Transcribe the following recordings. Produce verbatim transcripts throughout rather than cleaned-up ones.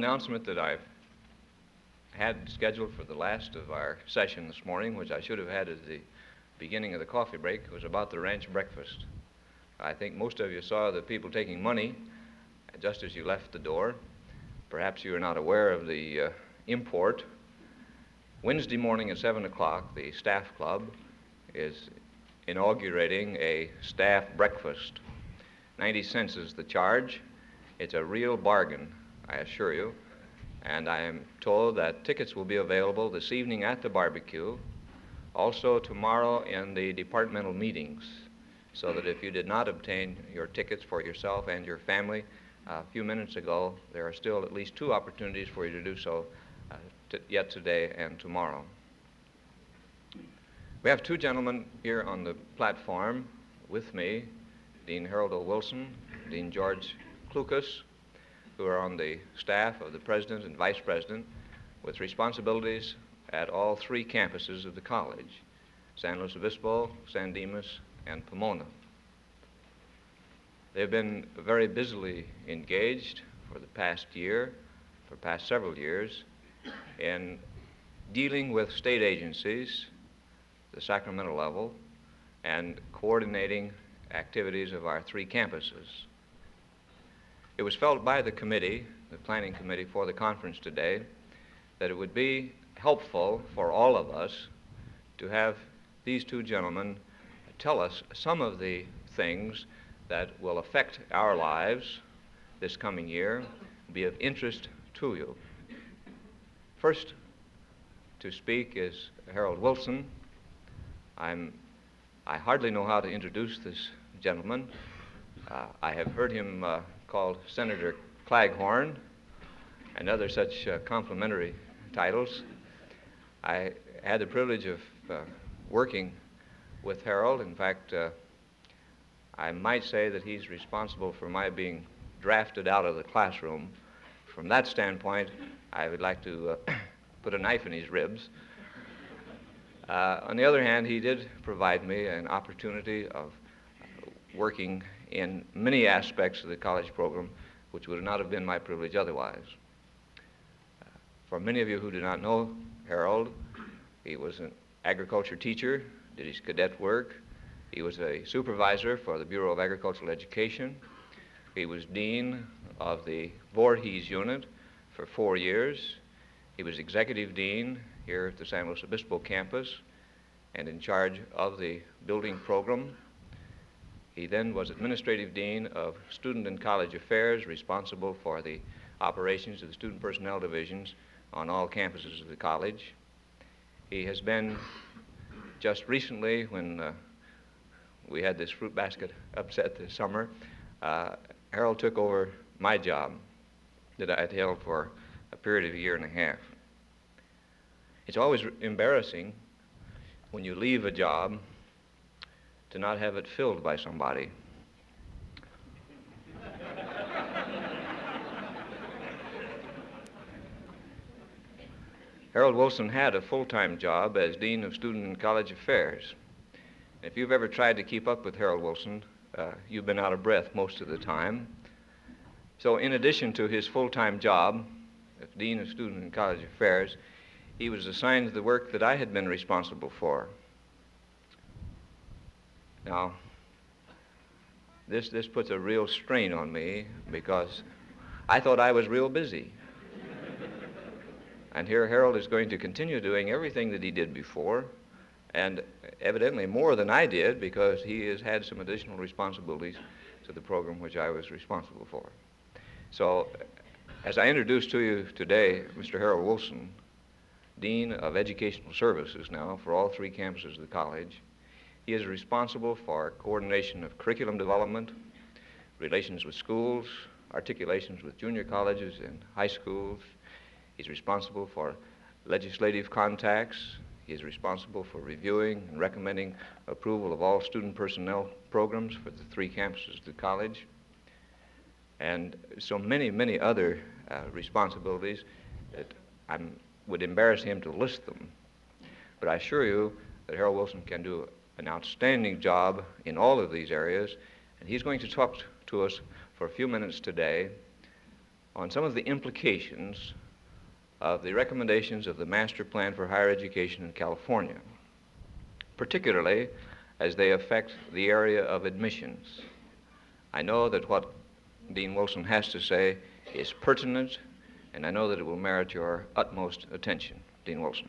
announcement that I've had scheduled for the last of our session this morning, which I should have had at the beginning of the coffee break, was about the ranch breakfast. I think most of you saw the people taking money just as you left the door. Perhaps you are not aware of the uh, import. Wednesday morning at seven o'clock, the staff club is inaugurating a staff breakfast. ninety cents is the charge. It's a real bargain, I assure you. And I am told that tickets will be available this evening at the barbecue, also tomorrow in the departmental meetings, so that if you did not obtain your tickets for yourself and your family uh, a few minutes ago, there are still at least two opportunities for you to do so uh, t- yet today and tomorrow. We have two gentlemen here on the platform with me, Dean Harold O. Wilson, Dean George Klukas, who are on the staff of the President and Vice President with responsibilities at all three campuses of the college, San Luis Obispo, San Dimas, and Pomona. They've been very busily engaged for the past year, for past several years, in dealing with state agencies, the Sacramento level, and coordinating activities of our three campuses. It was felt by the committee, the planning committee for the conference today, that it would be helpful for all of us to have these two gentlemen tell us some of the things that will affect our lives this coming year, be of interest to you. First to speak is Harold Wilson. I'm, I hardly know how to introduce this gentleman. Uh, I have heard him uh, called Senator Claghorn and other such uh, complimentary titles. I had the privilege of uh, working with Harold. In fact, uh, I might say that he's responsible for my being drafted out of the classroom. From that standpoint, I would like to uh, put a knife in his ribs. Uh, on the other hand, he did provide me an opportunity of working in many aspects of the college program, which would not have been my privilege otherwise. Uh, for many of you who do not know Harold, he was an agriculture teacher, did his cadet work. He was a supervisor for the Bureau of Agricultural Education. He was dean of the Voorhees unit for four years. He was executive dean here at the San Luis Obispo campus and in charge of the building program. He then was administrative dean of student and college affairs, responsible for the operations of the student personnel divisions on all campuses of the college. He has been, just recently when uh, we had this fruit basket upset this summer, uh, Harold took over my job that I had held for a period of a year and a half. It's always embarrassing when you leave a job to not have it filled by somebody. Harold Wilson had a full-time job as Dean of Student and College Affairs. If you've ever tried to keep up with Harold Wilson, uh, you've been out of breath most of the time. So in addition to his full-time job as Dean of Student and College Affairs, he was assigned the work that I had been responsible for. Now, this, this puts a real strain on me because I thought I was real busy. And here Harold is going to continue doing everything that he did before, and evidently more than I did, because he has had some additional responsibilities to the program which I was responsible for. So, as I introduce to you today Mister Harold Wilson, Dean of Educational Services now for all three campuses of the college, he is responsible for coordination of curriculum development, relations with schools, articulations with junior colleges and high schools. He's responsible for legislative contacts. He is responsible for reviewing and recommending approval of all student personnel programs for the three campuses of the college, and so many, many other uh, responsibilities that I would embarrass him to list them. But I assure you that Harold Wilson can do an outstanding job in all of these areas, and he's going to talk to us for a few minutes today on some of the implications of the recommendations of the Master Plan for Higher Education in California, particularly as they affect the area of admissions. I know that what Dean Wilson has to say is pertinent, and I know that it will merit your utmost attention. Dean Wilson.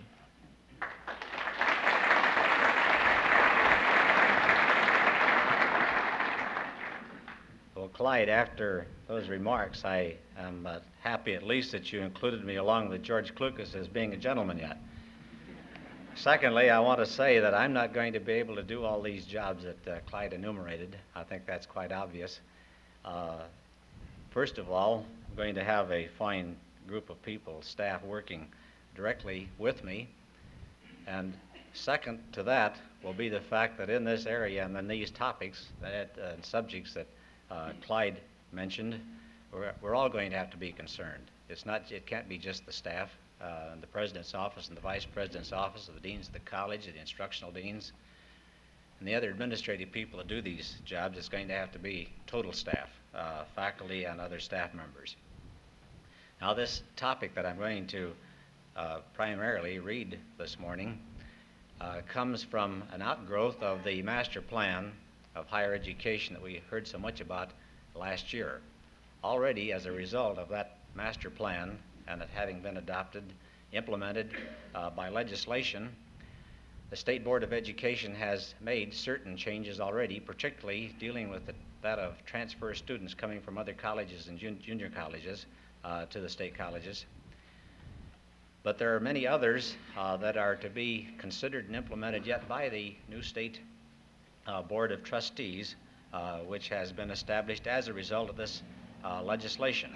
Well, Clyde, after those remarks, I am uh, happy at least that you included me along with George Klukas as being a gentleman yet. Secondly, I want to say that I'm not going to be able to do all these jobs that uh, Clyde enumerated. I think that's quite obvious. Uh, first of all, I'm going to have a fine group of people, staff, working directly with me. And second to that will be the fact that in this area and in these topics that, uh, and subjects that uh, Clyde mentioned, we're, we're all going to have to be concerned. It's not, it can't be just the staff, uh, and the president's office and the vice president's office, or the deans of the college, or the instructional deans, and the other administrative people that do these jobs. It's going to have to be total staff, uh, faculty and other staff members. Now, this topic that I'm going to uh, primarily read this morning uh, comes from an outgrowth of the master plan of higher education that we heard so much about last year. Already, as a result of that master plan and it having been adopted, implemented uh, by legislation, the State Board of Education has made certain changes already, particularly dealing with the, that of transfer students coming from other colleges and jun junior colleges uh, to the state colleges. But there are many others uh, that are to be considered and implemented yet by the new State uh, Board of Trustees, uh, which has been established as a result of this uh, legislation.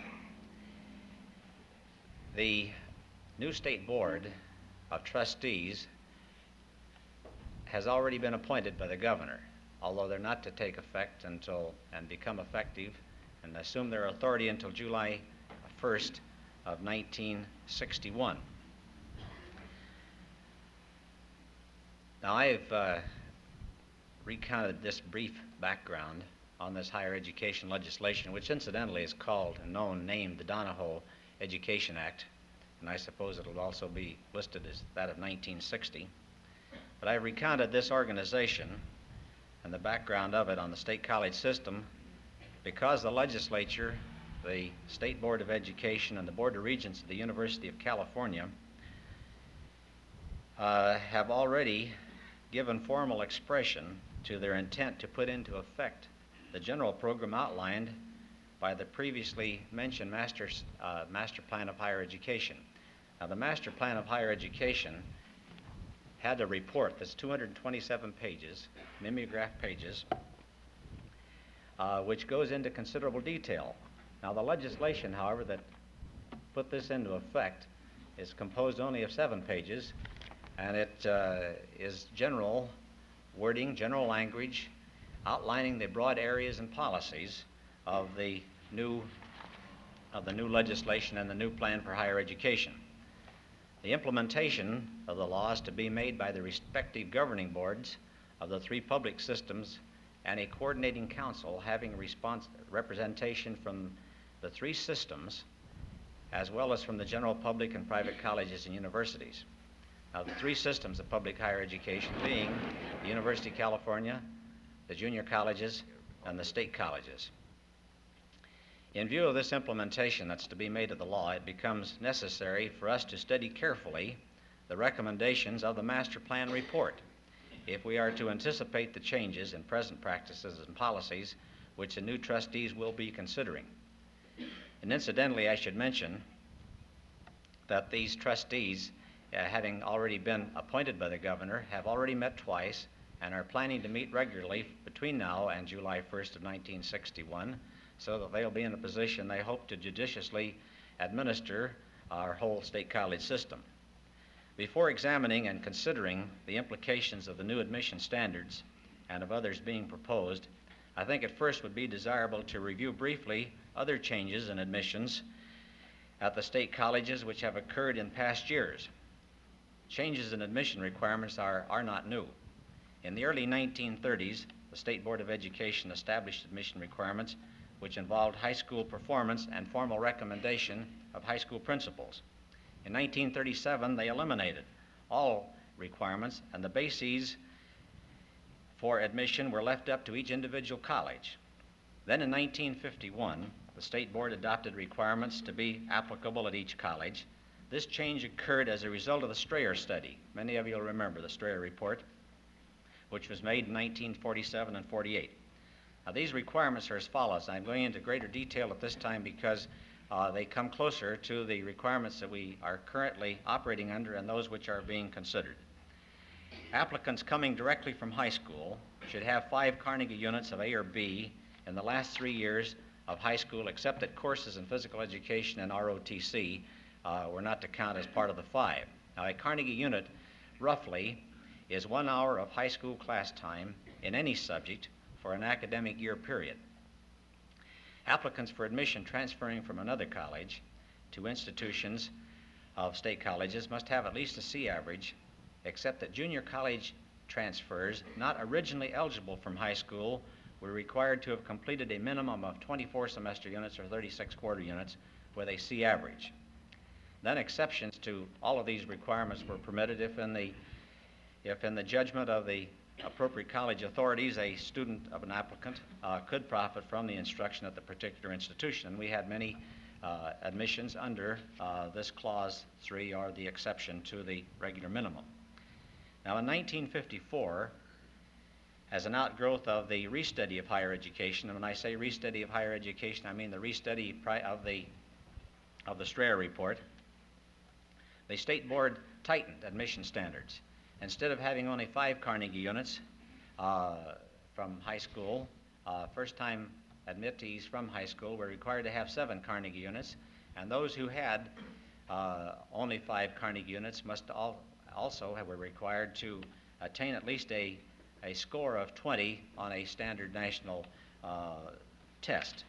The new State Board of Trustees has already been appointed by the governor, although they're not to take effect until and become effective and assume their authority until July first of nineteen sixty-one. Now, I've uh, recounted this brief background on this higher education legislation, which incidentally is called and known, named the Donahoe Education Act, and I suppose it'll also be listed as that of nineteen sixty. But I recounted this organization and the background of it on the state college system because the legislature, the State Board of Education, and the Board of Regents of the University of California uh, have already given formal expression to their intent to put into effect the general program outlined by the previously mentioned master, uh, master Plan of Higher Education. Now, the Master Plan of Higher Education had a report that's two hundred twenty-seven pages, mimeograph pages, uh, which goes into considerable detail. Now, the legislation, however, that put this into effect is composed only of seven pages, and it uh, is general wording, general language, outlining the broad areas and policies of the new of the new legislation and the new plan for higher education. The implementation of the law is to be made by the respective governing boards of the three public systems and a coordinating council having respons representation from the three systems as well as from the general public and private colleges and universities. Now, the three systems of public higher education being the University of California, the junior colleges, and the state colleges. In view of this implementation that's to be made of the law, it becomes necessary for us to study carefully the recommendations of the Master Plan report if we are to anticipate the changes in present practices and policies which the new trustees will be considering. And incidentally, I should mention that these trustees, uh, having already been appointed by the governor, have already met twice and are planning to meet regularly between now and July first of nineteen sixty-one, so that they'll be in a position, they hope, to judiciously administer our whole state college system. Before examining and considering the implications of the new admission standards and of others being proposed, I think at first would be desirable to review briefly other changes in admissions at the state colleges which have occurred in past years. Changes in admission requirements are, are not new. In the early nineteen thirties, the State Board of Education established admission requirements which involved high school performance and formal recommendation of high school principals. In nineteen thirty-seven, they eliminated all requirements, and the bases for admission were left up to each individual college. Then in nineteen fifty-one, the State Board adopted requirements to be applicable at each college. This change occurred as a result of the Strayer study. Many of you will remember the Strayer report, which was made in nineteen forty-seven and forty-eight. Now, these requirements are as follows. I'm going into greater detail at this time because uh, they come closer to the requirements that we are currently operating under and those which are being considered. Applicants coming directly from high school should have five Carnegie units of A or B in the last three years of high school, except that courses in physical education and R O T C uh, were not to count as part of the five. Now, a Carnegie unit, roughly, is one hour of high school class time in any subject for an academic year period. Applicants for admission transferring from another college to institutions of state colleges must have at least a C average, except that junior college transfers not originally eligible from high school were required to have completed a minimum of twenty-four semester units or thirty-six quarter units with a C average. Then exceptions to all of these requirements were permitted if in the, if in the judgment of the appropriate college authorities, a student of an applicant uh, could profit from the instruction at the particular institution. And we had many uh, admissions under uh, this clause three, or the exception to the regular minimum. Now, in nineteen fifty-four, as an outgrowth of the restudy of higher education, and when I say restudy of higher education, I mean the restudy pri- of the of the Strayer report, the State Board tightened admission standards. Instead of having only five Carnegie units uh, from high school, uh, first-time admittees from high school were required to have seven Carnegie units, and those who had uh, only five Carnegie units must all also have, were required to attain at least a, a score of twenty on a standard national uh, test.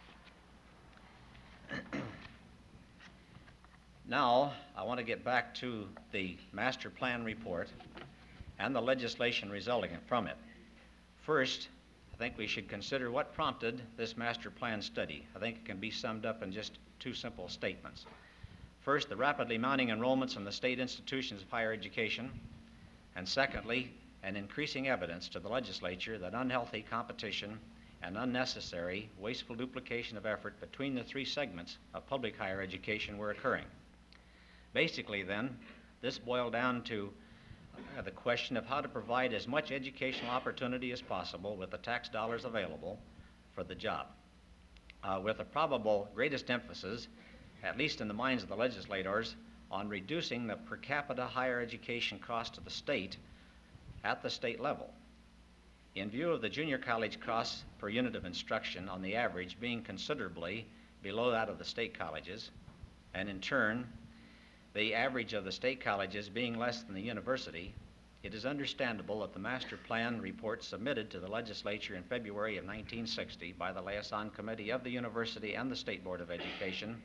Now, I want to get back to the master plan report and the legislation resulting from it. First, I think we should consider what prompted this master plan study. I think it can be summed up in just two simple statements. First, the rapidly mounting enrollments in the state institutions of higher education, and secondly, an increasing evidence to the legislature that unhealthy competition and unnecessary, wasteful duplication of effort between the three segments of public higher education were occurring. Basically, then, this boiled down to uh, the question of how to provide as much educational opportunity as possible with the tax dollars available for the job, uh, with a probable greatest emphasis, at least in the minds of the legislators, on reducing the per capita higher education cost to the state at the state level. In view of the junior college costs per unit of instruction on the average being considerably below that of the state colleges, and in turn, the average of the state colleges being less than the university, it is understandable that the master plan report submitted to the legislature in February of nineteen sixty by the Liaison Committee of the University and the State Board of Education,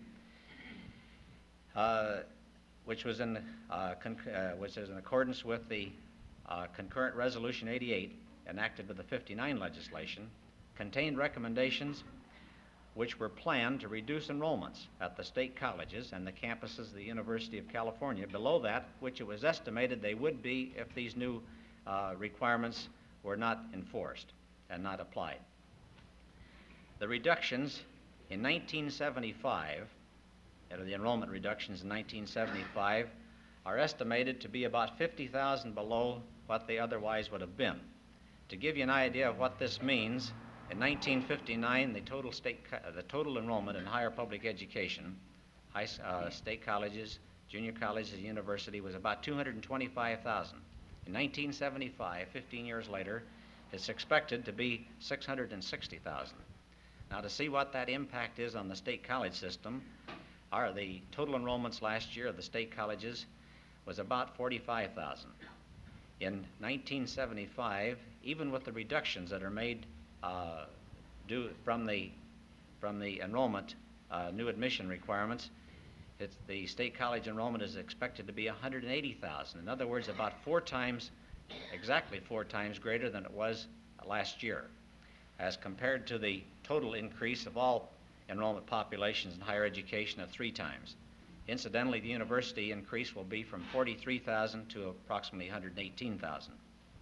uh, which was in uh, conc- uh, which is in accordance with the uh, concurrent resolution eighty-eight enacted with the fifty-nine legislation, contained recommendations which were planned to reduce enrollments at the state colleges and the campuses of the University of California below that which it was estimated they would be if these new uh, requirements were not enforced and not applied. The reductions in nineteen seventy-five, or the enrollment reductions in nineteen seventy-five, are estimated to be about fifty thousand below what they otherwise would have been. To give you an idea of what this means, in nineteen fifty-nine, the total state, co- the total enrollment in higher public education, high, uh, state colleges, junior colleges, and university was about two hundred twenty-five thousand. In nineteen seventy-five, fifteen years later, it's expected to be six hundred sixty thousand. Now, to see what that impact is on the state college system, our, the total enrollments last year of the state colleges was about forty-five thousand. In nineteen seventy-five, even with the reductions that are made Uh, due from the from the enrollment uh, new admission requirements, it's, the state college enrollment is expected to be one hundred eighty thousand. In other words, about four times, exactly four times greater than it was last year. As compared to the total increase of all enrollment populations in higher education of three times. Incidentally, the university increase will be from forty-three thousand to approximately one hundred eighteen thousand.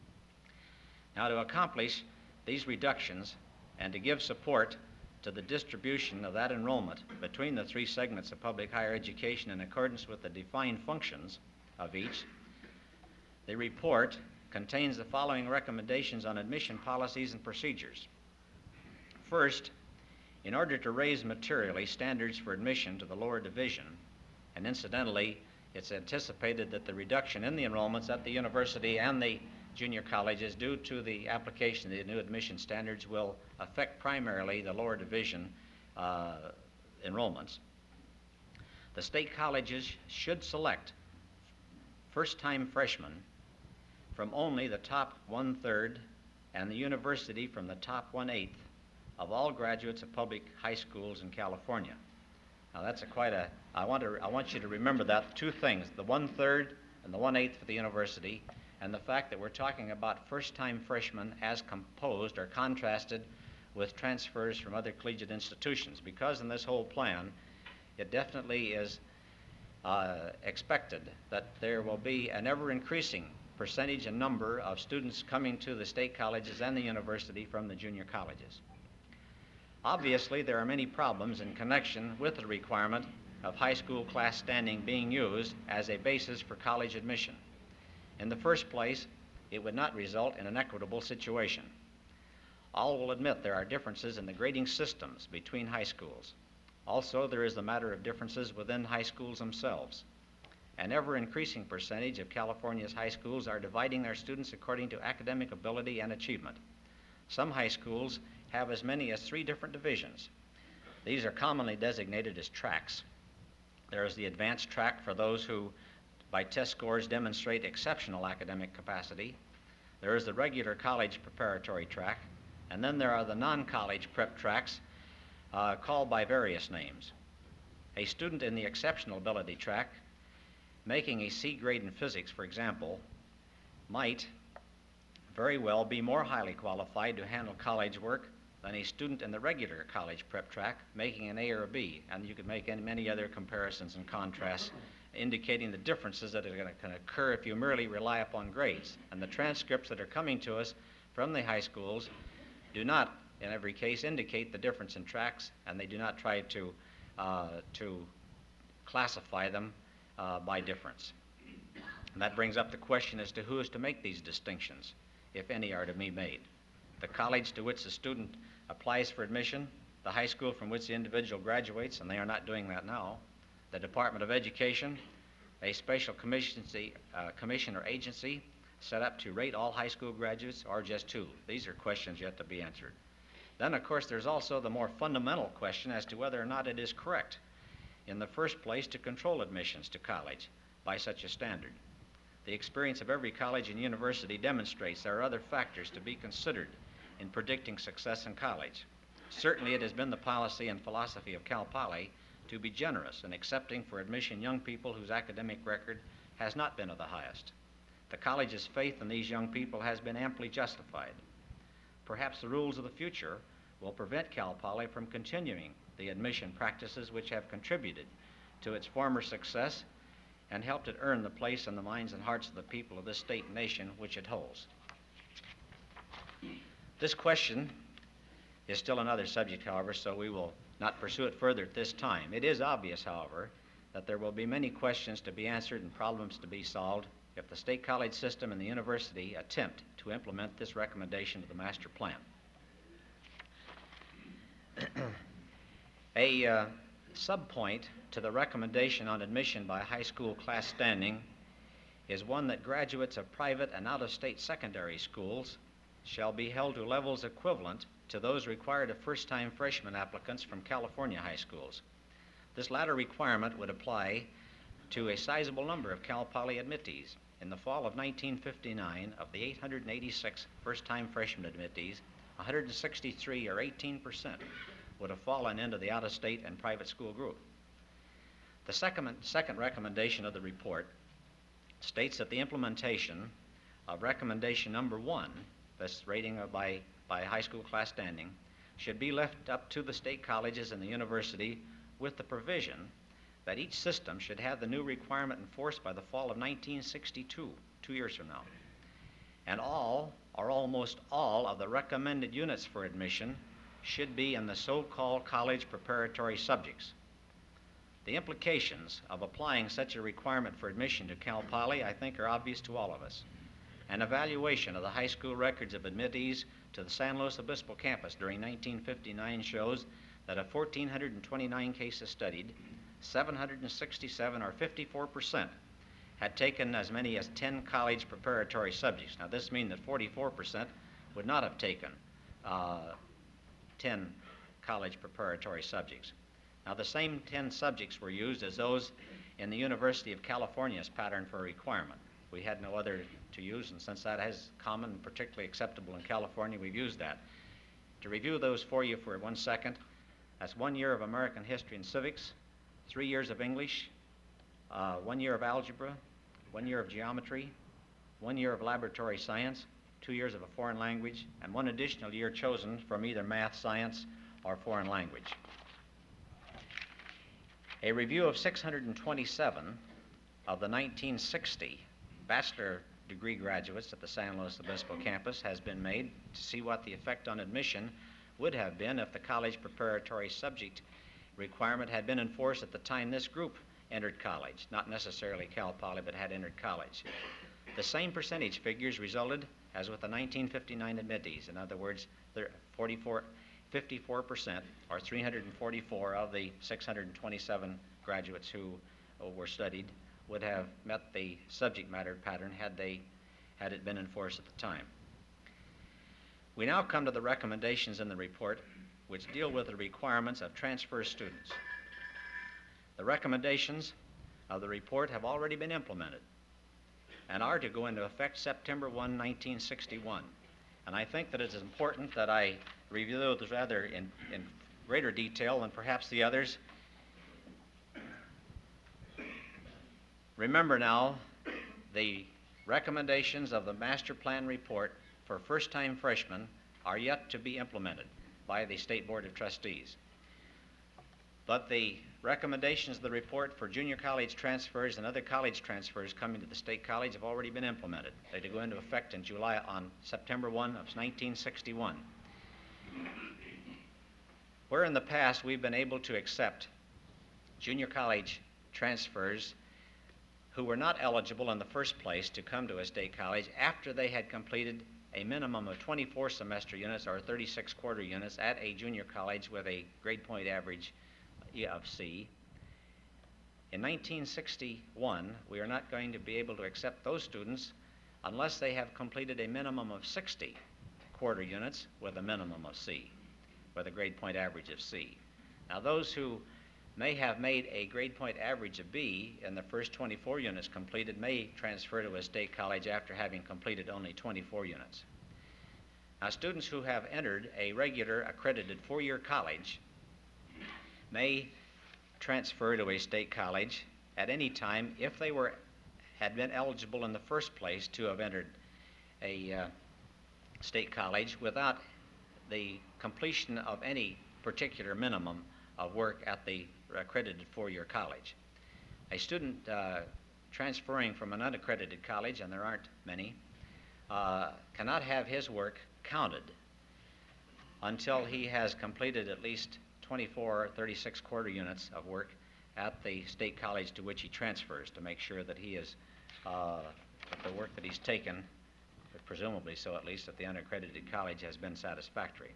Now, to accomplish these reductions and to give support to the distribution of that enrollment between the three segments of public higher education in accordance with the defined functions of each, the report contains the following recommendations on admission policies and procedures. First, in order to raise materially standards for admission to the lower division, and incidentally, it's anticipated that the reduction in the enrollments at the university and the junior colleges due to the application of the new admission standards will affect primarily the lower division uh, enrollments. The state colleges should select first-time freshmen from only the top one-third and the university from the top one-eighth of all graduates of public high schools in California. Now that's a quite a, I want, to, I want you to remember that, two things, the one-third and the one-eighth for the university, and the fact that we're talking about first-time freshmen as composed or contrasted with transfers from other collegiate institutions, because in this whole plan, it definitely is uh, expected that there will be an ever-increasing percentage and number of students coming to the state colleges and the university from the junior colleges. Obviously, there are many problems in connection with the requirement of high school class standing being used as a basis for college admission. In the first place, it would not result in an equitable situation. All will admit there are differences in the grading systems between high schools. Also, there is the matter of differences within high schools themselves. An ever-increasing percentage of California's high schools are dividing their students according to academic ability and achievement. Some high schools have as many as three different divisions. These are commonly designated as tracks. There is the advanced track for those who by test scores demonstrate exceptional academic capacity. There is the regular college preparatory track, and then there are the non-college prep tracks uh, called by various names. A student in the exceptional ability track making a C grade in physics, for example, might very well be more highly qualified to handle college work than a student in the regular college prep track making an A or a B, and you could make any, many other comparisons and contrasts indicating the differences that are going to occur if you merely rely upon grades. And the transcripts that are coming to us from the high schools do not, in every case, indicate the difference in tracks, and they do not try to, uh, to classify them uh, by difference. And that brings up the question as to who is to make these distinctions, if any are to be made. The college to which the student applies for admission, the high school from which the individual graduates, and they are not doing that now, the Department of Education, a special commission, uh, commission or agency set up to rate all high school graduates, or just two. These are questions yet to be answered. Then, of course, there's also the more fundamental question as to whether or not it is correct, in the first place, to control admissions to college by such a standard. The experience of every college and university demonstrates there are other factors to be considered in predicting success in college. Certainly, it has been the policy and philosophy of Cal Poly to be generous in accepting for admission young people whose academic record has not been of the highest. The college's faith in these young people has been amply justified. Perhaps the rules of the future will prevent Cal Poly from continuing the admission practices which have contributed to its former success and helped it earn the place in the minds and hearts of the people of this state and nation which it holds. This question is still another subject, however, so we will not pursue it further at this time. It is obvious, however, that there will be many questions to be answered and problems to be solved if the state college system and the university attempt to implement this recommendation of the master plan. A uh, subpoint to the recommendation on admission by high school class standing is one that graduates of private and out-of-state secondary schools shall be held to levels equivalent to those required of first-time freshman applicants from California high schools. This latter requirement would apply to a sizable number of Cal Poly admittees. In the fall of nineteen fifty-nine, of the eight hundred eighty-six first-time freshman admittees, one hundred sixty-three, or eighteen percent, would have fallen into the out-of-state and private school group. The second, second recommendation of the report states that the implementation of recommendation number one, this rating of by, by high school class standing, should be left up to the state colleges and the university with the provision that each system should have the new requirement enforced by the fall of nineteen sixty-two, two years from now. And all, or almost all, of the recommended units for admission should be in the so-called college preparatory subjects. The implications of applying such a requirement for admission to Cal Poly, I think, are obvious to all of us. An evaluation of the high school records of admittees to the San Luis Obispo campus during nineteen fifty-nine shows that of one thousand four hundred twenty-nine cases studied, seven hundred sixty-seven, or fifty-four percent, had taken as many as ten college preparatory subjects. Now, this means that forty-four percent would not have taken uh, ten college preparatory subjects. Now, the same ten subjects were used as those in the University of California's pattern for requirement. We had no other to use, and since that is common and particularly acceptable in California, we've used that. To review those for you for one second, that's one year of American history and civics, three years of English, uh, one year of algebra, one year of geometry, one year of laboratory science, two years of a foreign language, and one additional year chosen from either math, science, or foreign language. A review of six hundred twenty-seven of the nineteen sixty bachelor degree graduates at the San Luis Obispo campus has been made to see what the effect on admission would have been if the college preparatory subject requirement had been enforced at the time this group entered college, not necessarily Cal Poly, but had entered college. The same percentage figures resulted as with the nineteen fifty-nine admittees. In other words, forty-four, fifty-four percent, or three hundred forty-four of the six hundred twenty-seven graduates who uh, were studied would have met the subject matter pattern had they had it been enforced at the time. We now come to the recommendations in the report which deal with the requirements of transfer students. The recommendations of the report have already been implemented and are to go into effect September first, nineteen sixty-one. And I think that it is important that I review those rather in, in greater detail than perhaps the others. Remember now, the recommendations of the master plan report for first-time freshmen are yet to be implemented by the State Board of Trustees. But the recommendations of the report for junior college transfers and other college transfers coming to the State College have already been implemented. They're to go into effect in July, on September first of nineteen sixty-one. Where in the past we've been able to accept junior college transfers who were not eligible in the first place to come to a state college after they had completed a minimum of twenty-four semester units or thirty-six quarter units at a junior college with a grade point average of C. In nineteen sixty-one, we are not going to be able to accept those students unless they have completed a minimum of sixty quarter units with a minimum of C, with a grade point average of C. Now, those who may have made a grade point average of B in the first twenty-four units completed may transfer to a state college after having completed only twenty-four units. Now, students who have entered a regular accredited four-year college may transfer to a state college at any time if they were had been eligible in the first place to have entered a uh, state college without the completion of any particular minimum of work at the accredited four-year college. A student uh, transferring from an unaccredited college, and there aren't many, uh, cannot have his work counted until he has completed at least twenty-four or thirty-six quarter units of work at the state college to which he transfers to make sure that he is, uh, that the work that he's taken, presumably so at least at the unaccredited college, has been satisfactory.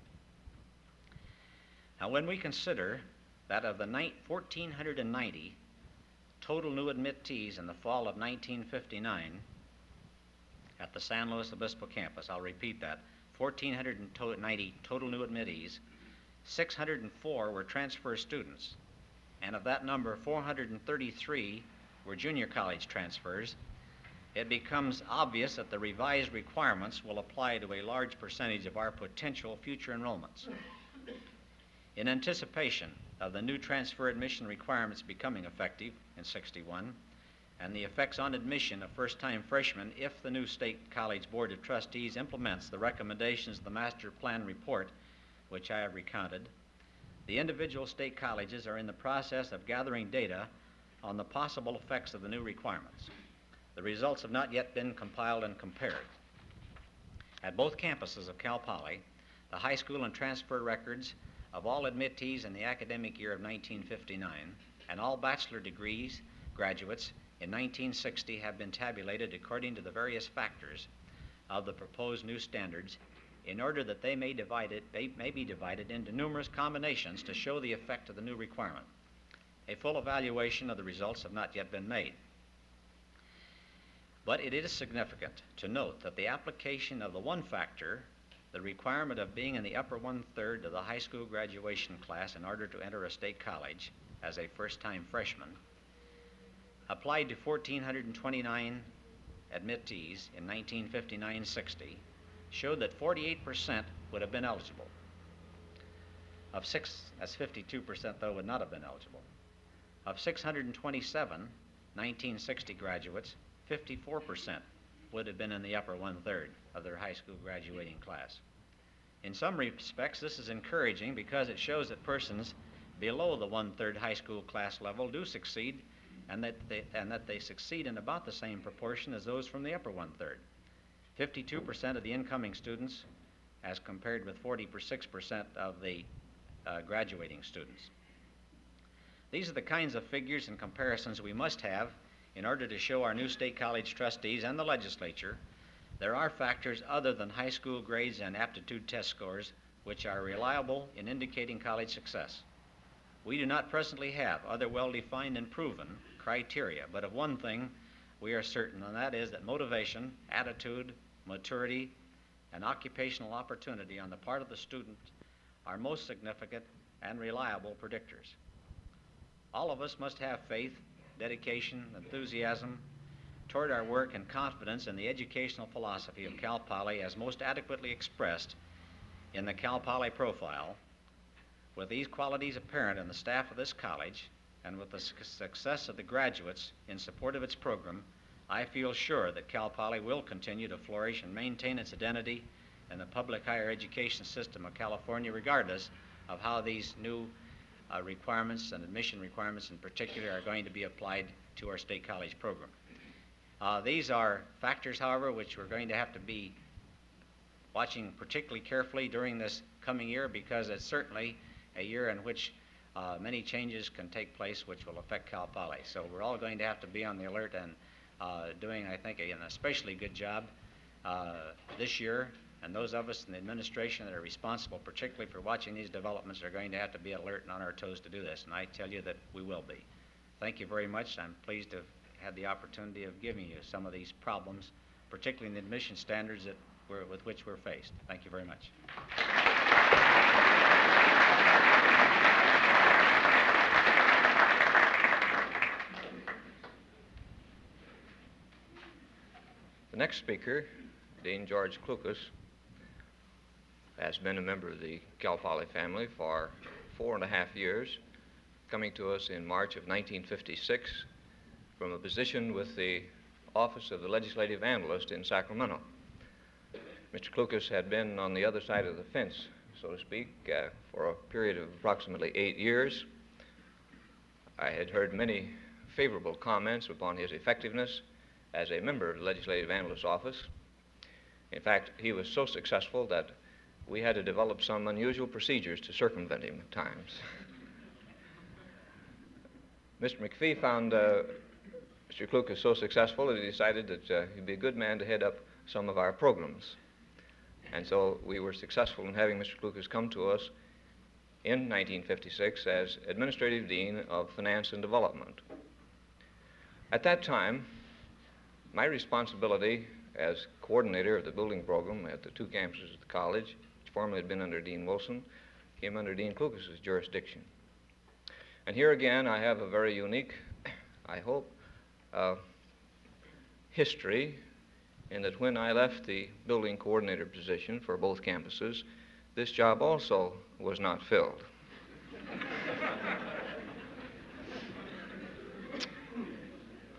Now, when we consider that of the one thousand four hundred ninety total new admittees in the fall of nineteen fifty-nine at the San Luis Obispo campus, I'll repeat that, one thousand four hundred ninety total new admittees, six hundred four were transfer students, and of that number, four hundred thirty-three were junior college transfers, it becomes obvious that the revised requirements will apply to a large percentage of our potential future enrollments. In anticipation of the new transfer admission requirements becoming effective in sixty-one, and the effects on admission of first-time freshmen if the new State College Board of Trustees implements the recommendations of the Master Plan Report, which I have recounted, the individual state colleges are in the process of gathering data on the possible effects of the new requirements. The results have not yet been compiled and compared. At both campuses of Cal Poly, the high school and transfer records of all admittees in the academic year of nineteen fifty-nine and all bachelor degrees graduates in nineteen sixty have been tabulated according to the various factors of the proposed new standards in order that they may, divide it, they may be divided into numerous combinations to show the effect of the new requirement. A full evaluation of the results have not yet been made. But it is significant to note that the application of the one factor, the requirement of being in the upper one-third of the high school graduation class in order to enter a state college as a first-time freshman, applied to one thousand four hundred twenty-nine admittees in nineteen fifty-nine sixty, showed that forty-eight percent would have been eligible. Of six, that's fifty-two percent though would not have been eligible. Of six hundred twenty-seven nineteen sixty graduates, fifty-four percent would have been in the upper one-third of their high school graduating class. In some respects, this is encouraging because it shows that persons below the one-third high school class level do succeed, and that they, and that they succeed in about the same proportion as those from the upper one-third. fifty-two percent of the incoming students as compared with forty-six percent of the uh, graduating students. These are the kinds of figures and comparisons we must have in order to show our new state college trustees and the legislature there are factors other than high school grades and aptitude test scores which are reliable in indicating college success. We do not presently have other well-defined and proven criteria, but of one thing we are certain, and that is that motivation, attitude, maturity, and occupational opportunity on the part of the student are most significant and reliable predictors. All of us must have faith, dedication, enthusiasm toward our work and confidence in the educational philosophy of Cal Poly as most adequately expressed in the Cal Poly profile. With these qualities apparent in the staff of this college and with the su- success of the graduates in support of its program, I feel sure that Cal Poly will continue to flourish and maintain its identity in the public higher education system of California, regardless of how these new uh, requirements and admission requirements in particular are going to be applied to our state college program. Uh, these are factors, however, which we're going to have to be watching particularly carefully during this coming year, because it's certainly a year in which uh, many changes can take place which will affect Cal Poly. So we're all going to have to be on the alert and uh, doing, I think, an especially good job uh, this year. And those of us in the administration that are responsible particularly for watching these developments are going to have to be alert and on our toes to do this. And I tell you that we will be. Thank you very much. I'm pleased to have had the opportunity of giving you some of these problems, particularly in the admission standards that we're, with which we're faced. Thank you very much. The next speaker, Dean George Klukas, has been a member of the Cal Poly family for four and a half years, coming to us in March of nineteen fifty-six from a position with the Office of the Legislative Analyst in Sacramento. Mister Klukas had been on the other side of the fence, so to speak, uh, for a period of approximately eight years. I had heard many favorable comments upon his effectiveness as a member of the Legislative Analyst's Office. In fact, he was so successful that we had to develop some unusual procedures to circumvent him at times. Mister McPhee found uh, Mister Klukas so successful that he decided that uh, he'd be a good man to head up some of our programs. And so we were successful in having Mister Klukas come to us in nineteen fifty-six as Administrative Dean of Finance and Development. At that time, my responsibility as coordinator of the building program at the two campuses of the college, which formerly had been under Dean Wilson, came under Dean Klukas' jurisdiction. And here again, I have a very unique, I hope, uh, history in that when I left the building coordinator position for both campuses, this job also was not filled.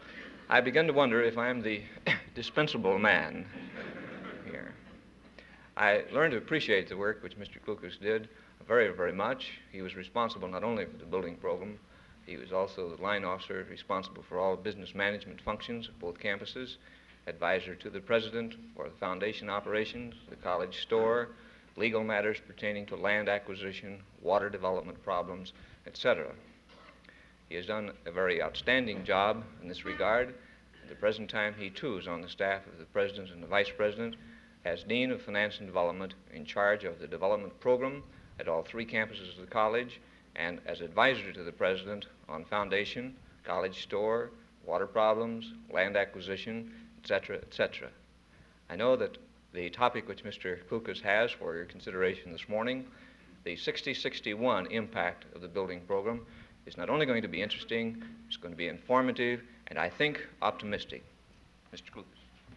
I began to wonder if I'm the dispensable man here. I learned to appreciate the work which Mister Klukas did very, very much. He was responsible not only for the building program, he was also the line officer responsible for all business management functions of both campuses, advisor to the president for the foundation operations, the college store, legal matters pertaining to land acquisition, water development problems, et cetera. He has done a very outstanding job in this regard. At the present time, he too is on the staff of the president and the vice president as Dean of Finance and Development, in charge of the development program at all three campuses of the college, and as advisor to the president on foundation, college store, water problems, land acquisition, et cetera, et cetera. I know that the topic which Mister Klukas has for your consideration this morning, the sixty sixty-one impact of the building program, is not only going to be interesting, it's going to be informative, and I think optimistic. Mister Klukas.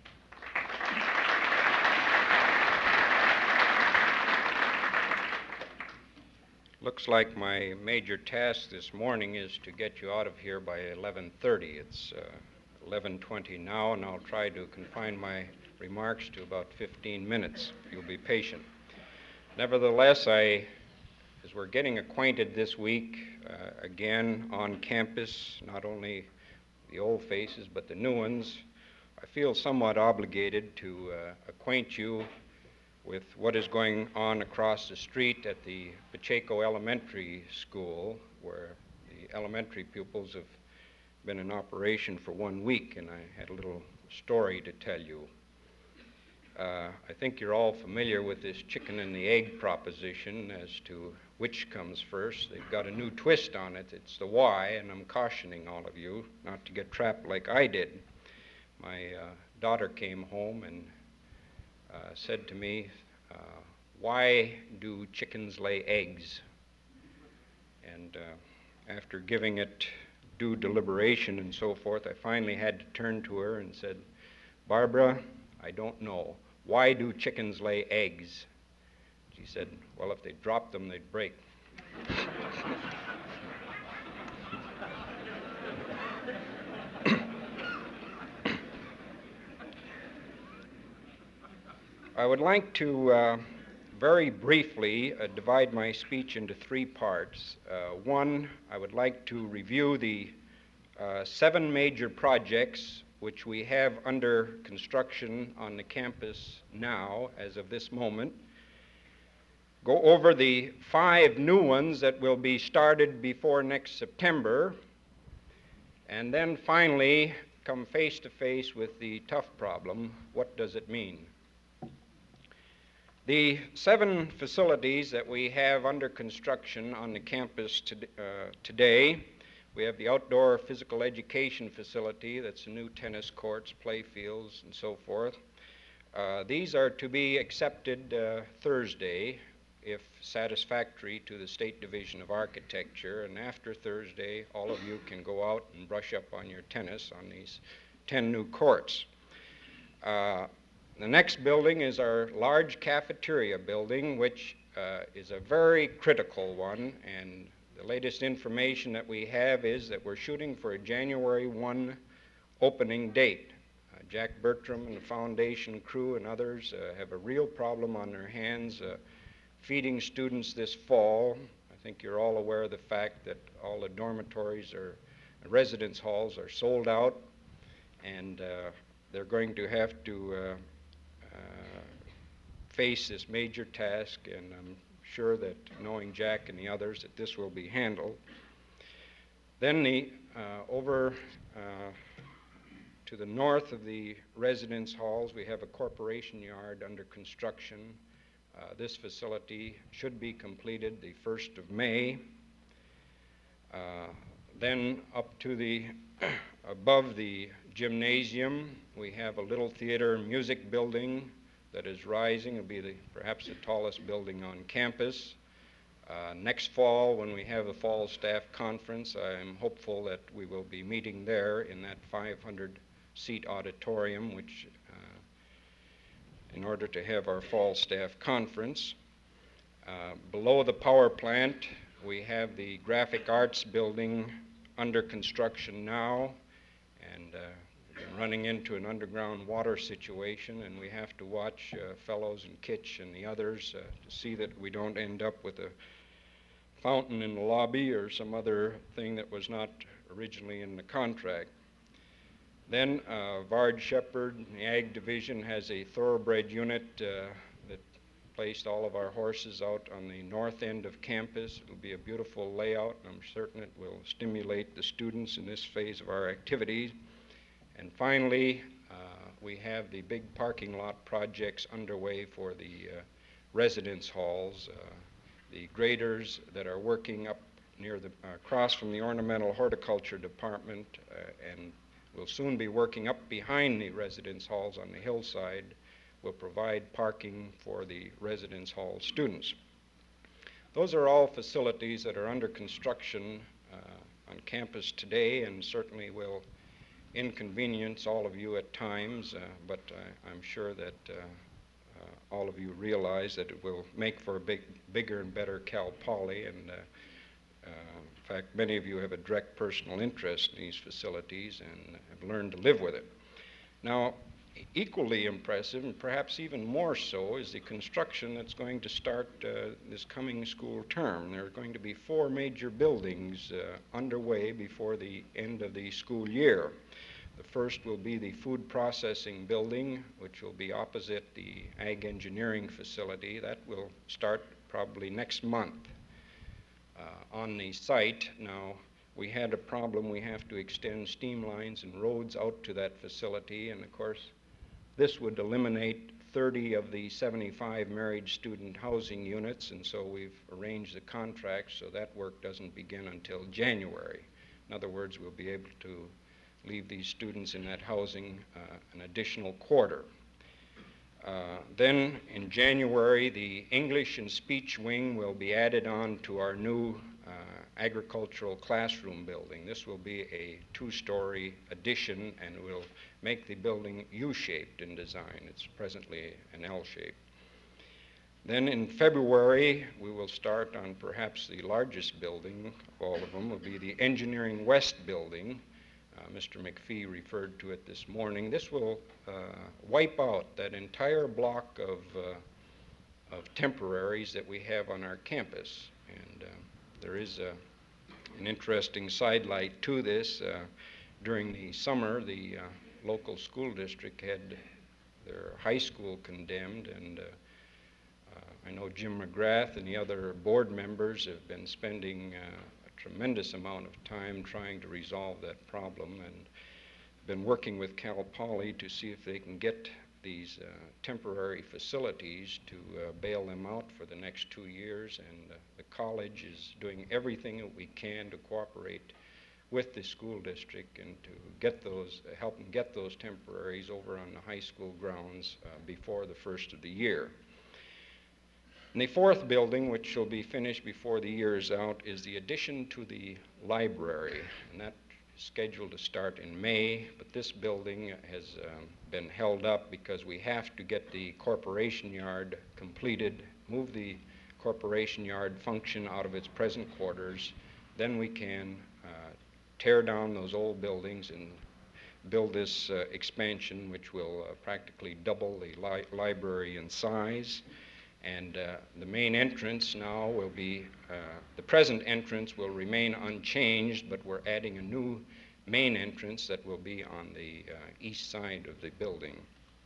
Looks like my major task this morning is to get you out of here by eleven thirty. It's uh, eleven twenty now, and I'll try to confine my remarks to about fifteen minutes. You'll be patient. Nevertheless, I, as we're getting acquainted this week, uh, again on campus, not only the old faces, but the new ones, I feel somewhat obligated to uh, acquaint you with what is going on across the street at the Pacheco Elementary School, where the elementary pupils have been in operation for one week, and I had a little story to tell you. Uh, I think you're all familiar with this chicken and the egg proposition as to which comes first. They've got a new twist on it. It's the why, and I'm cautioning all of you not to get trapped like I did. My uh, daughter came home and Uh, said to me, uh, why do chickens lay eggs? And uh, after giving it due deliberation and so forth, I finally had to turn to her and said, Barbara, I don't know. Why do chickens lay eggs? She said, well, if they dropped them, they'd break. I would like to uh, very briefly uh, divide my speech into three parts. Uh, one, I would like to review the uh, seven major projects which we have under construction on the campus now, as of this moment. Go over the five new ones that will be started before next September, and then finally come face to face with the tough problem, what does it mean? The seven facilities that we have under construction on the campus to, uh, today, we have the outdoor physical education facility, that's the new tennis courts, play fields, and so forth. Uh, these are to be accepted uh, Thursday, if satisfactory to the State Division of Architecture, and after Thursday, all of you can go out and brush up on your tennis on these ten new courts. Uh, The next building is our large cafeteria building, which uh, is a very critical one, and the latest information that we have is that we're shooting for a January first opening date. Uh, Jack Bertram and the foundation crew and others uh, have a real problem on their hands uh, feeding students this fall. I think you're all aware of the fact that all the dormitories or residence halls are sold out, and uh, they're going to have to uh, Uh, face this major task, and I'm sure that, knowing Jack and the others, that this will be handled. Then the uh, over uh, to the north of the residence halls, we have a corporation yard under construction. Uh, this facility should be completed the first of May. Uh, then up to the above the gymnasium, we have a little theater and music building that is rising. It'll be the, perhaps the tallest building on campus. Uh, next fall, when we have a fall staff conference, I'm hopeful that we will be meeting there in that five hundred seat auditorium, which uh, in order to have our fall staff conference. Uh, below the power plant, we have the graphic arts building under construction now, and uh, we've been running into an underground water situation, and we have to watch uh, Fellows and Kitch and the others uh, to see that we don't end up with a fountain in the lobby or some other thing that was not originally in the contract. Then uh, Vard Shepherd, the Ag Division, has a thoroughbred unit uh, that placed all of our horses out on the north end of campus. It'll be a beautiful layout, and I'm certain it will stimulate the students in this phase of our activities. And finally, uh, we have the big parking lot projects underway for the uh, residence halls. Uh, the graders that are working up near the, uh, across from the Ornamental Horticulture Department uh, and will soon be working up behind the residence halls on the hillside will provide parking for the residence hall students. Those are all facilities that are under construction uh, on campus today and certainly will inconvenience all of you at times, uh, but I, I'm sure that uh, uh, all of you realize that it will make for a big, bigger and better Cal Poly, and uh, uh, in fact, many of you have a direct personal interest in these facilities and have learned to live with it. Now, equally impressive, and perhaps even more so, is the construction that's going to start uh, this coming school term. There are going to be four major buildings uh, underway before the end of the school year. The first will be the food processing building, which will be opposite the ag engineering facility. That will start probably next month uh, on the site. Now, we had a problem. We have to extend steam lines and roads out to that facility, and of course, this would eliminate thirty of the seventy-five married student housing units, and so we've arranged the contract so that work doesn't begin until January. In other words, we'll be able to leave these students in that housing uh, an additional quarter. Uh, then in January, the English and speech wing will be added on to our new uh, agricultural classroom building. This will be a two-story addition and will make the building U-shaped in design. It's presently an L-shape. Then in February, we will start on perhaps the largest building of all of them, will be the Engineering West building. Uh, Mister McPhee referred to it this morning. This will uh, wipe out that entire block of, uh, of temporaries that we have on our campus. And uh, there is a, an interesting sidelight to this. Uh, during the summer, the uh, local school district had their high school condemned, and uh, uh, I know Jim McGrath and the other board members have been spending uh, a tremendous amount of time trying to resolve that problem, and been working with Cal Poly to see if they can get these uh, temporary facilities to uh, bail them out for the next two years, and uh, the college is doing everything that we can to cooperate with the school district and to get those, uh, help them get those temporaries over on the high school grounds uh, before the first of the year. And the fourth building, which will be finished before the year is out, is the addition to the library, and that is scheduled to start in May, but this building has um, been held up because we have to get the corporation yard completed, move the corporation yard function out of its present quarters, then we can uh, tear down those old buildings and build this uh, expansion, which will uh, practically double the li library in size. And uh, the main entrance now will be, uh, the present entrance will remain unchanged, but we're adding a new main entrance that will be on the uh, east side of the building.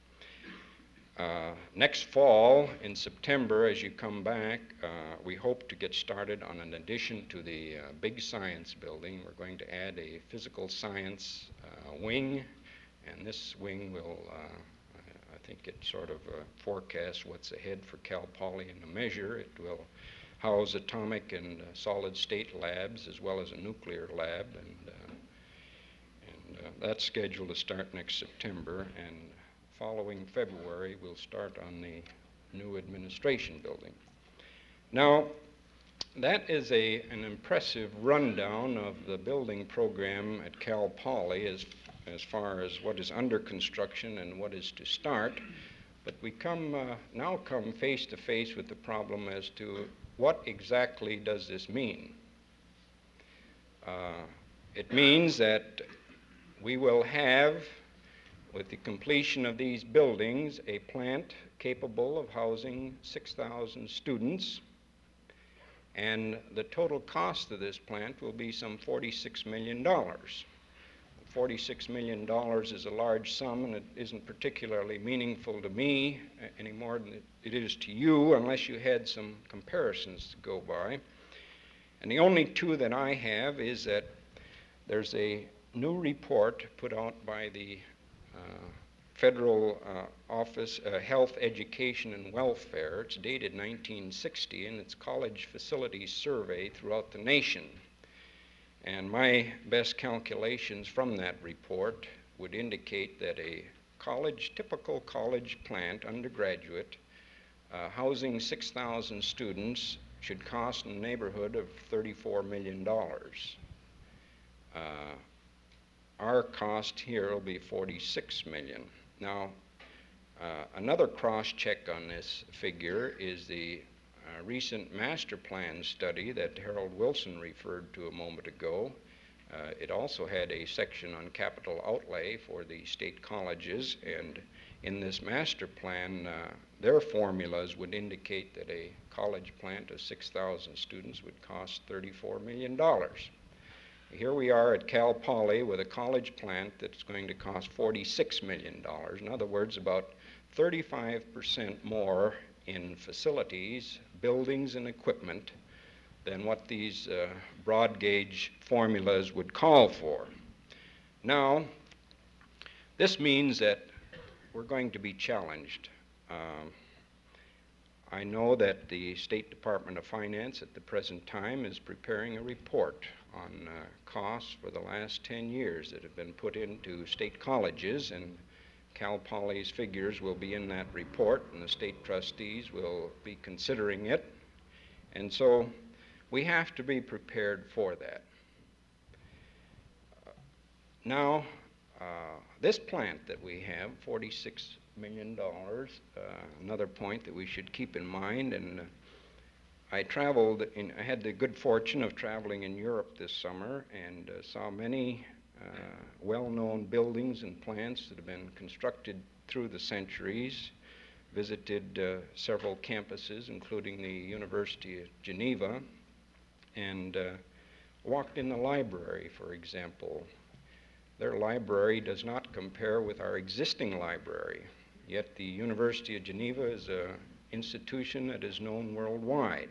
Uh, next fall, in September, as you come back, uh, we hope to get started on an addition to the uh, big science building. We're going to add a physical science uh, wing, and this wing will uh, I think it sort of uh, forecasts what's ahead for Cal Poly in a measure. It will house atomic and uh, solid state labs as well as a nuclear lab, and, uh, and uh, that's scheduled to start next September, and following February we'll start on the new administration building. Now, that is a, an impressive rundown of the building program at Cal Poly as as far as what is under construction and what is to start, but we come uh, now come face to face with the problem as to what exactly does this mean. Uh, it means that we will have with the completion of these buildings, a plant capable of housing six thousand students, and the total cost of this plant will be some forty-six million dollars. forty-six million dollars is a large sum, and it isn't particularly meaningful to me any more than it is to you, unless you had some comparisons to go by. And the only two that I have is that there's a new report put out by the uh, Federal uh, Office uh, Health, Education, and Welfare. It's dated nineteen sixty, and it's College Facilities Survey throughout the nation. And my best calculations from that report would indicate that a college, typical college plant, undergraduate, uh, housing six thousand students should cost in the neighborhood of thirty-four million dollars. Uh, our cost here will be forty-six million dollars. Now, uh, another cross-check on this figure is the uh, recent master plan study that Harold Wilson referred to a moment ago. Uh, it also had a section on capital outlay for the state colleges, and in this master plan, uh, their formulas would indicate that a college plant of six thousand students would cost thirty-four million dollars. Here we are at Cal Poly with a college plant that's going to cost forty-six million dollars. In other words, about thirty-five percent more in facilities, buildings, and equipment than what these uh, broad gauge formulas would call for. Now, this means that we're going to be challenged. Um, I know that the State Department of Finance at the present time is preparing a report on uh, costs for the last ten years that have been put into state colleges, and Cal Poly's figures will be in that report, and the state trustees will be considering it. And so we have to be prepared for that. Uh, now, uh, this plant that we have, forty-six million dollars, uh, another point that we should keep in mind, and uh, I traveled, in, I had the good fortune of traveling in Europe this summer and uh, saw many uh, well-known buildings and plants that have been constructed through the centuries, visited uh, several campuses, including the University of Geneva, and uh, walked in the library, for example. Their library does not compare with our existing library, yet the University of Geneva is an institution that is known worldwide.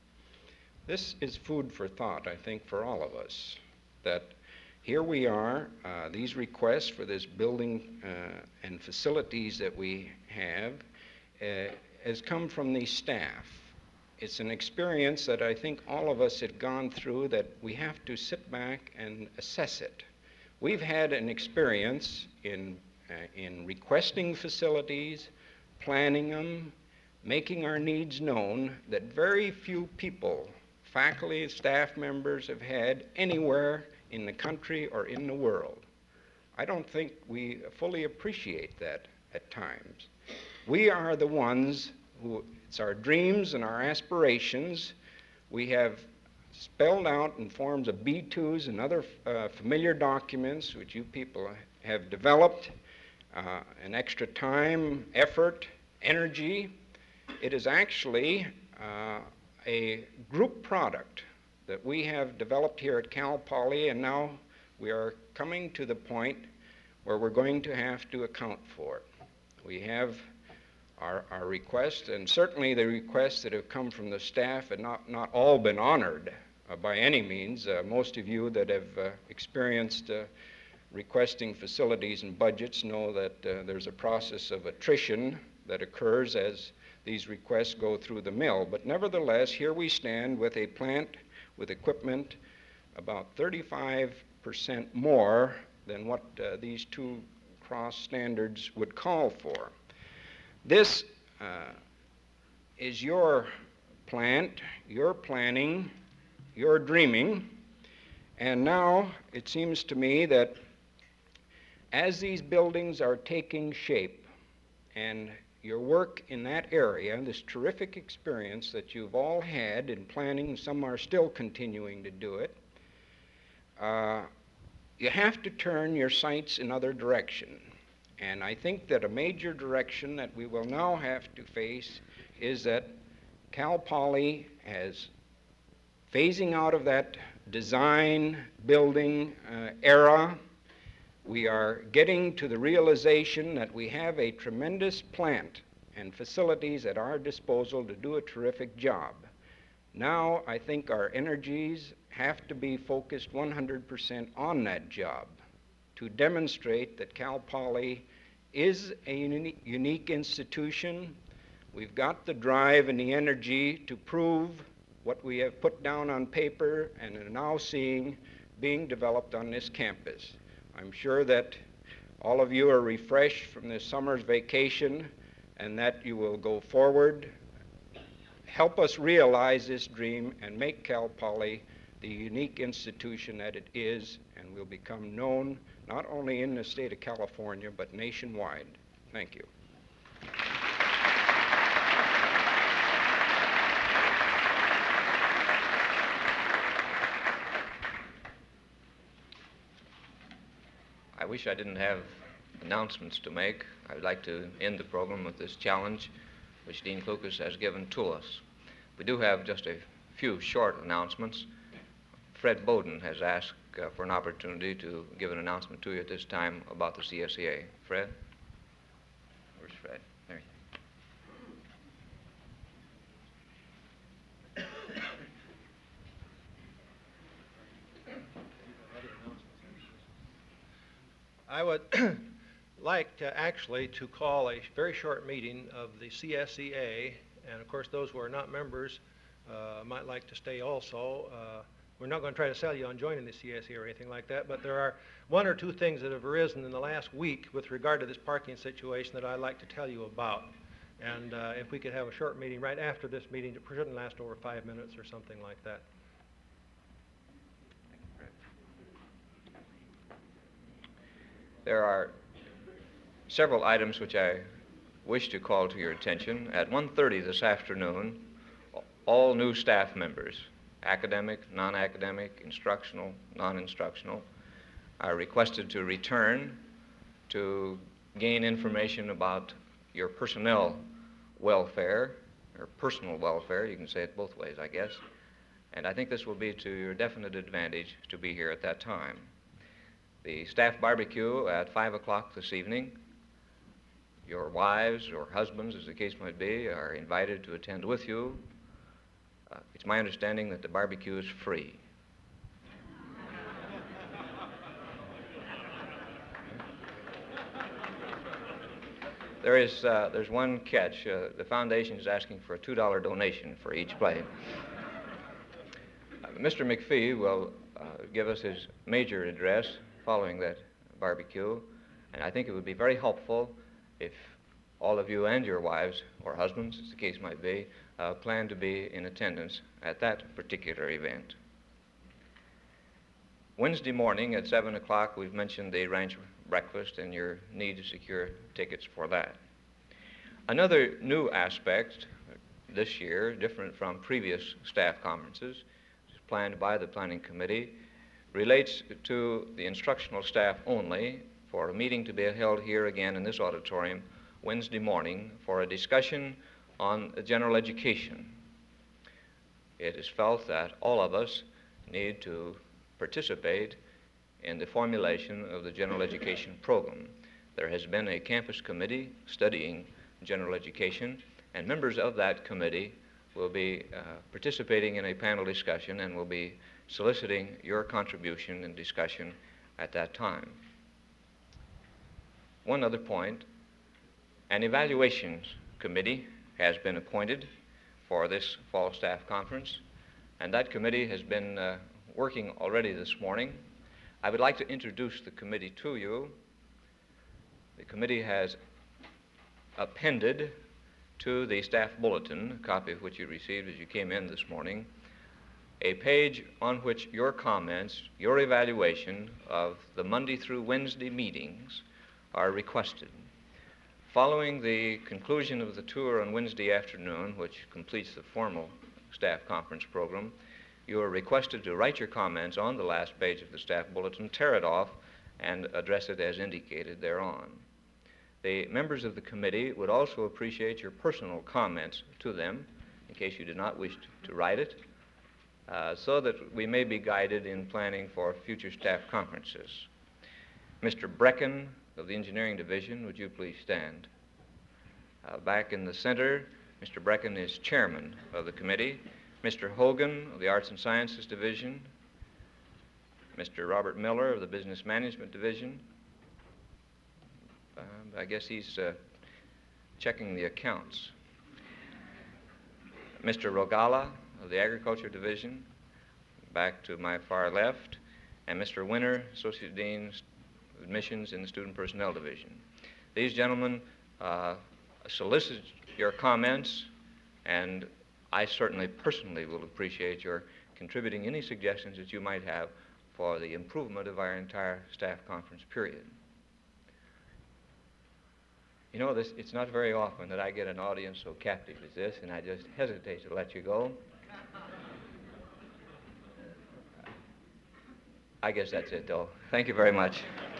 This is food for thought, I think, for all of us, that here we are, uh, these requests for this building uh, and facilities that we have uh, has come from the staff. It's an experience that I think all of us had gone through, that we have to sit back and assess it. We've had an experience in, uh, in requesting facilities, planning them, making our needs known, that very few people, faculty, staff members, have had anywhere in the country or in the world. I don't think we fully appreciate that at times. We are the ones who, it's our dreams and our aspirations. We have spelled out in forms of B twos and other uh, familiar documents which you people have developed, uh, an extra time, effort, energy. It is actually uh, a group product that we have developed here at Cal Poly, and now we are coming to the point where we're going to have to account for it. We have our, our requests, and certainly the requests that have come from the staff have not, not all been honored uh, by any means. Uh, most of you that have uh, experienced uh, requesting facilities and budgets know that uh, there's a process of attrition that occurs as these requests go through the mill. But nevertheless, here we stand with a plant with equipment about thirty-five percent more than what uh, these two cross standards would call for. This uh, is your plant, your planning, your dreaming, and now it seems to me that as these buildings are taking shape, and your work in that area, this terrific experience that you've all had in planning, some are still continuing to do it, uh, you have to turn your sights in other direction. And I think that a major direction that we will now have to face is that Cal Poly has phasing out of that design building uh, era. We are getting to the realization that we have a tremendous plant and facilities at our disposal to do a terrific job. Now I think our energies have to be focused one hundred percent on that job to demonstrate that Cal Poly is a uni- unique institution. We've got the drive and the energy to prove what we have put down on paper and are now seeing being developed on this campus. I'm sure that all of you are refreshed from this summer's vacation and that you will go forward, help us realize this dream, and make Cal Poly the unique institution that it is, and will become known not only in the state of California, but nationwide. Thank you. I wish I didn't have announcements to make. I would like to end the program with this challenge which Dean Klukas has given to us. We do have just a few short announcements. Fred Bowden has asked uh, for an opportunity to give an announcement to you at this time about the C S E A. Fred? Where's Fred? There he is. I would like to actually to call a very short meeting of the C S E A, and of course those who are not members uh, might like to stay also. Uh, we're not going to try to sell you on joining the C S E A or anything like that, but there are one or two things that have arisen in the last week with regard to this parking situation that I'd like to tell you about. And uh, if we could have a short meeting right after this meeting, it shouldn't last over five minutes or something like that. There are several items which I wish to call to your attention. At one thirty this afternoon, all new staff members, academic, non-academic, instructional, non-instructional, are requested to return to gain information about your personnel welfare, or personal welfare. You can say it both ways, I guess. And I think this will be to your definite advantage to be here at that time. The staff barbecue at five o'clock this evening. Your wives or husbands, as the case might be, are invited to attend with you. Uh, it's my understanding that the barbecue is free. There is, uh, there's one catch. Uh, the foundation is asking for a two dollar donation for each plate. Uh, Mister McPhee will uh, give us his major address following that barbecue, and I think it would be very helpful if all of you and your wives or husbands, as the case might be, uh, plan to be in attendance at that particular event. Wednesday morning at seven o'clock, we've mentioned the ranch breakfast and your need to secure tickets for that. Another new aspect this year, different from previous staff conferences, planned by the Planning Committee, relates to the instructional staff only for a meeting to be held here again in this auditorium Wednesday morning for a discussion on general education. It is felt that all of us need to participate in the formulation of the general education program. There has been a campus committee studying general education, and members of that committee will be uh, participating in a panel discussion and will be soliciting your contribution and discussion at that time. One other point, an evaluations committee has been appointed for this fall staff conference, and that committee has been uh, working already this morning. I would like to introduce the committee to you. The committee has appended to the staff bulletin, a copy of which you received as you came in this morning, a page on which your comments, your evaluation of the Monday through Wednesday meetings are requested. Following the conclusion of the tour on Wednesday afternoon, which completes the formal staff conference program, you are requested to write your comments on the last page of the staff bulletin, tear it off, and address it as indicated thereon. The members of the committee would also appreciate your personal comments to them, in case you did not wish to write it, uh, so that we may be guided in planning for future staff conferences. Mister Brecken of the Engineering Division, would you please stand? Uh, back in the center, Mister Brecken is chairman of the committee. Mister Hogan of the Arts and Sciences Division, Mister Robert Miller of the Business Management Division. Uh, I guess he's uh, checking the accounts. Mister Rogala of the Agriculture Division, back to my far left, and Mister Winter, Associate Dean of Admissions in the Student Personnel Division. These gentlemen uh, solicit your comments, and I certainly personally will appreciate your contributing any suggestions that you might have for the improvement of our entire staff conference period. You know, this, it's not very often that I get an audience so captive as this, and I just hesitate to let you go. I guess that's it, though. Thank you very much.